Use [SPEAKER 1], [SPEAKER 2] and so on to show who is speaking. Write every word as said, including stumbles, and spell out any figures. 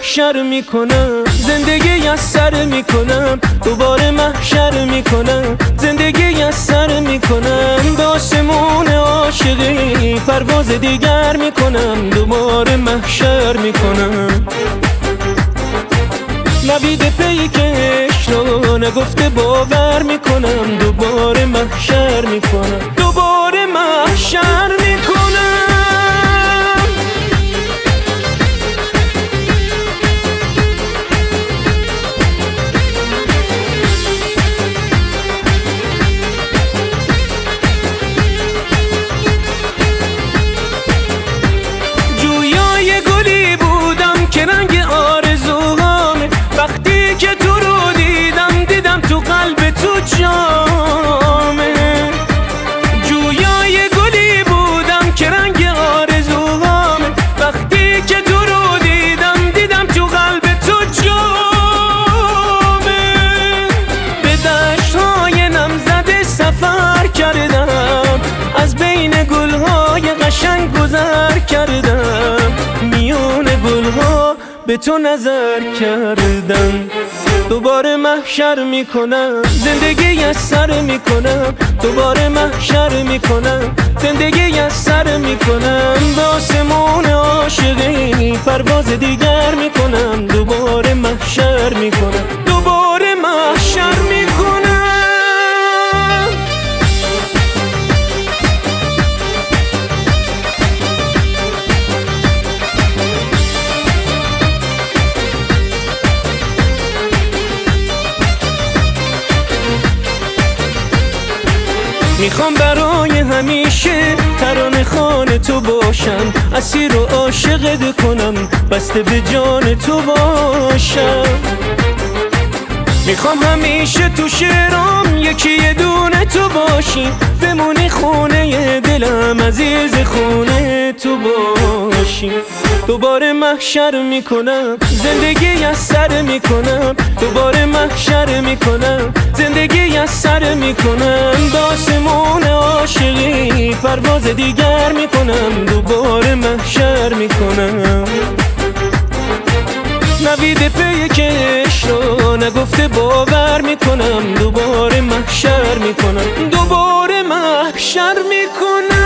[SPEAKER 1] محشر میکنم، زندگی از سر میکنم، دوباره محشر میکنم، زندگی از سر میکنم، به آسمون عاشقی پرواز دیگر میکنم، دوباره محشر میکنم. نوید پیکش رو نگفته باور میکنم، دوباره محشر میکنم، دوباره محشر میکنم. جویای گلی بودم که رنگ آرزوهامه، وقتی که تو رو دیدم دیدم تو قلب تو جامه. جویای گلی بودم که رنگ آرزوهامه، وقتی که تو رو دیدم دیدم تو قلب تو جامه. به دشت‌های نمزده سفر کردم، از بین گل‌های قشنگ گذر کردم، میون گل‌ها به تو نظر کردم، دوباره محشر میکنم، زندگی از سر میکنم، دوباره محشر میکنم، زندگی از سر میکنم، به آسمون عاشقی پرواز دیگر میکنم، دوباره محشر میکنم، دوباره محشر میکنم. میخوام برای همیشه ترانه خوان تو باشم، اسیر و عاشقت کنم، بسته به جان تو باشم. میخوام همیشه تو شعرام یکی یه دونه تو باشی، بمونی خونه دلم، عزیز خونه تو باشی. دوباره محشر میکنم، زندگی از سر میکنم، دوباره محشر میکنم، زندگی از سر میکنم، به آسمون عاشقی پرواز دیگر میکنم، دوباره محشر میکنم. نوید پیکش رو نگفته باور میکنم، دوباره محشر میکنم، دوباره محشر میکنم.